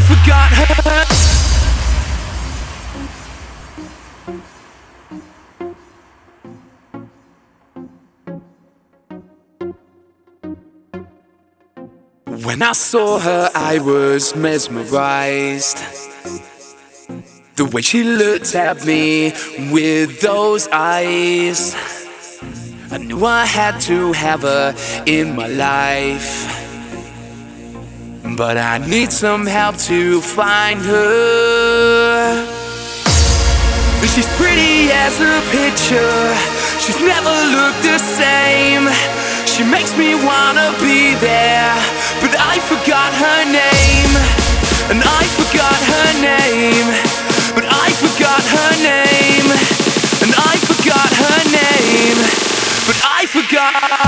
forgot her. When I saw her, I was mesmerized. The way she looked at me with those eyes, I knew I had to have her in my life. But I need some help to find her. She's pretty as a picture, she's never looked the same. She makes me wanna be there, but I forgot her name. And I forgot her name. But I forgot her name. And I forgot her name. But I forgot